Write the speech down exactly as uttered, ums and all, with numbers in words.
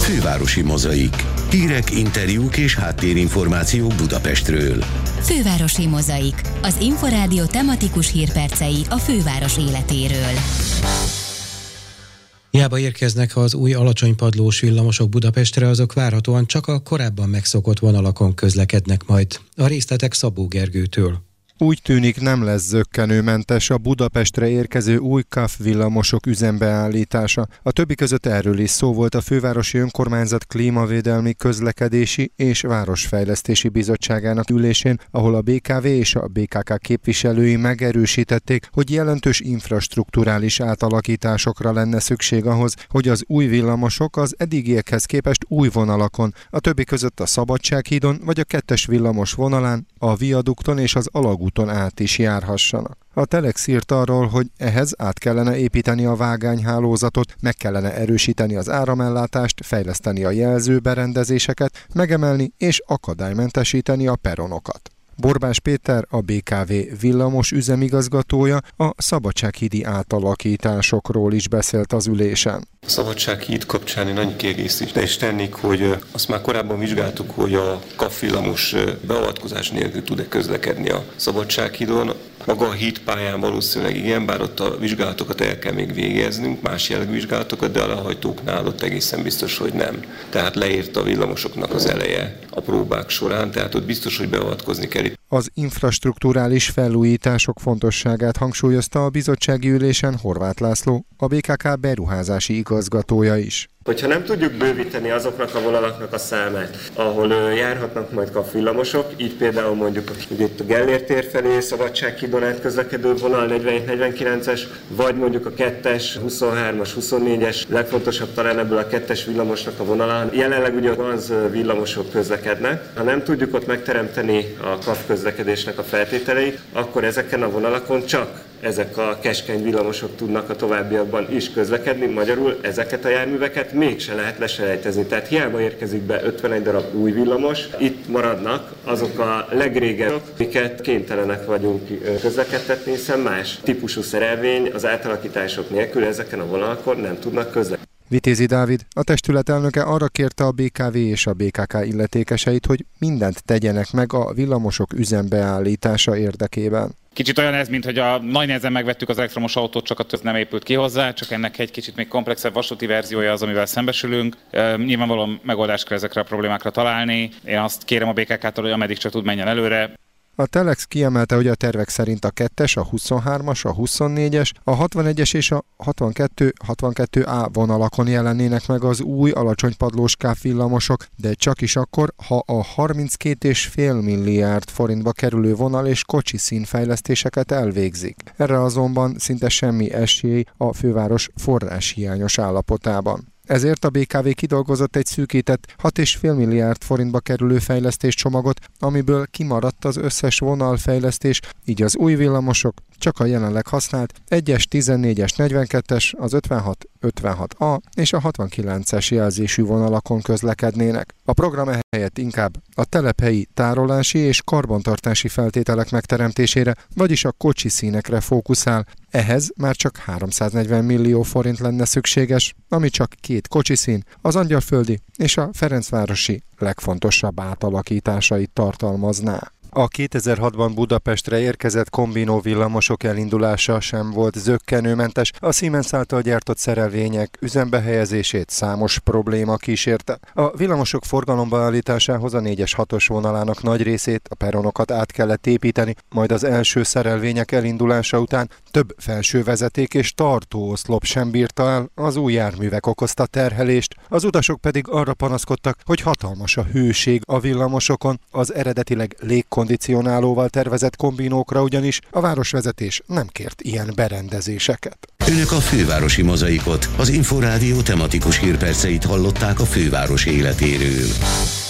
Fővárosi Mozaik. Hírek, interjúk és háttérinformációk Budapestről. Fővárosi Mozaik. Az Inforádió tematikus hírpercei a főváros életéről. Hiába érkeznek az új alacsonypadlós villamosok Budapestre, azok várhatóan csak a korábban megszokott vonalakon közlekednek majd. A részletek Szabó Gergőtől. Úgy tűnik, nem lesz zökkenőmentes a Budapestre érkező új ká á ef villamosok üzembeállítása. A többi között erről is szó volt a Fővárosi Önkormányzat Klímavédelmi, Közlekedési és Városfejlesztési Bizottságának ülésén, ahol a bé ká vé és a bé ká ká képviselői megerősítették, hogy jelentős infrastrukturális átalakításokra lenne szükség ahhoz, hogy az új villamosok az eddigiekhez képest új vonalakon, a többi között a Szabadsághídon vagy a kettes villamos vonalán, a viadukton és az alagúton át is járhassanak. A Telex írt arról, hogy ehhez át kellene építeni a vágányhálózatot, meg kellene erősíteni az áramellátást, fejleszteni a jelzőberendezéseket, megemelni és akadálymentesíteni a peronokat. Borbás Péter, a bé ká vé villamos üzemigazgatója, a Szabadsághídi átalakításokról is beszélt az ülésen. A Szabadsághíd kapcsán én annyi kiegészítést is tennék, hogy azt már korábban vizsgáltuk, hogy a ká á ef villamos beavatkozás nélkül tud-e közlekedni a Szabadsághídon. Maga a hídpályán valószínűleg igen, bár ott a vizsgálatokat el kell még végeznünk, más jellegű vizsgálatokat, de a lehajtóknál ott egészen biztos, hogy nem. Tehát leért a villamosoknak az eleje a próbák során, tehát ott biztos, hogy beavatkozni kell. Az infrastrukturális felújítások fontosságát hangsúlyozta a bizottsági ülésen Horváth László, a bé ká ká beruházási igazgatója is. Hogyha nem tudjuk bővíteni azoknak a vonalaknak a számát, ahol járhatnak majd ká á ef villamosok, így például mondjuk ugye itt a Gellért tér felé Szabadsághídon át közlekedő vonal negyvenhét negyvenkilences, vagy mondjuk a kettes, huszonhármas, huszonnégyes, legfontosabb talán ebből a kettes villamosnak a vonalán. Jelenleg ugye az villamosok közlekednek. Ha nem tudjuk ott megteremteni a ká á ef közlekedésnek a feltételeit, akkor ezeken a vonalakon csak ezek a keskeny villamosok tudnak a továbbiakban is közlekedni, magyarul ezeket a járműveket mégse lehet leselejtezni. Tehát hiába érkezik be ötvenegy darab új villamos, itt maradnak azok a legrégebbi, amiket kénytelenek vagyunk közlekedtetni, hiszen más típusú szerelvény az átalakítások nélkül ezeken a vonalakon nem tudnak közlekedni. Vitézi Dávid, a testület elnöke arra kérte a bé ká vé és a bé ká ká illetékeseit, hogy mindent tegyenek meg a villamosok üzembeállítása érdekében. Kicsit olyan ez, mint hogy a nagy nehezen megvettük az elektromos autót, csak a több nem épült ki hozzá, csak ennek egy kicsit még komplexebb vasúti verziója az, amivel szembesülünk. E, nyilvánvalóan megoldást kell ezekre a problémákra találni. Én azt kérem a bé ká ká-tól, hogy ameddig csak tud, menjen előre. A Telex kiemelte, hogy a tervek szerint a kettes, a huszonhármas, a huszonnégyes, a hatvanegyes és a hatvankettő hatvankettő á vonalakon jelennének meg az új alacsonypadlós ká á ef villamosok, de csak is akkor, ha a harminckét egész öt milliárd forintba kerülő vonal és kocsi színfejlesztéseket elvégzik. Erre azonban szinte semmi esély a főváros forráshiányos állapotában. Ezért a bé ká vé kidolgozott egy szűkített hat egész öt milliárd forintba kerülő fejlesztéscsomagot, amiből kimaradt az összes vonalfejlesztés, így az új villamosok csak a jelenleg használt egyes, tizennégyes, negyvenkettes, az ötvenhat, ötvenhat á és a hatvankilences jelzésű vonalakon közlekednének. A program ehelyett inkább a telephelyi tárolási és karbantartási feltételek megteremtésére, vagyis a kocsi színekre fókuszál. Ehhez már csak háromszáznegyven millió forint lenne szükséges, ami csak két kocsiszín, az Angyalföldi és a Ferencvárosi legfontosabb átalakításait tartalmazná. A kétezer-hatban Budapestre érkezett kombinó villamosok elindulása sem volt zökkenőmentes, a Siemens által gyártott szerelvények üzembehelyezését számos probléma kísérte. A villamosok forgalomba állításához a négyes hatos vonalának nagy részét, a peronokat át kellett építeni, majd az első szerelvények elindulása után több felsővezeték és tartóoszlop sem bírta el, az új járművek okozta terhelést, az utasok pedig arra panaszkodtak, hogy hatalmas a hőség a villamosokon, az eredetileg légkondicionálóval tervezett kombinókra ugyanis a városvezetés nem kért ilyen berendezéseket. Önök a Fővárosi Mozaikot, az Inforádió tematikus hírperceit hallották a főváros életéről.